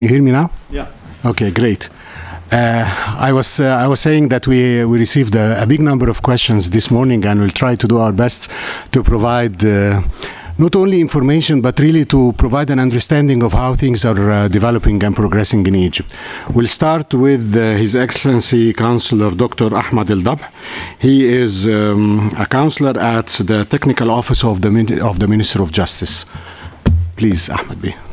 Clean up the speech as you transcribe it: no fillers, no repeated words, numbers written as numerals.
You hear me now? Yeah. Okay, great. I was saying that we received a big number of questions this morning, and we'll try to do our best to provide not only information, but really to provide an understanding of how things are developing and progressing in Egypt. We'll start with His Excellency Councillor Dr. Ahmad El-Dabh. He is a councillor at the Technical Office of the Minister of Justice. Please, Ahmad Bey.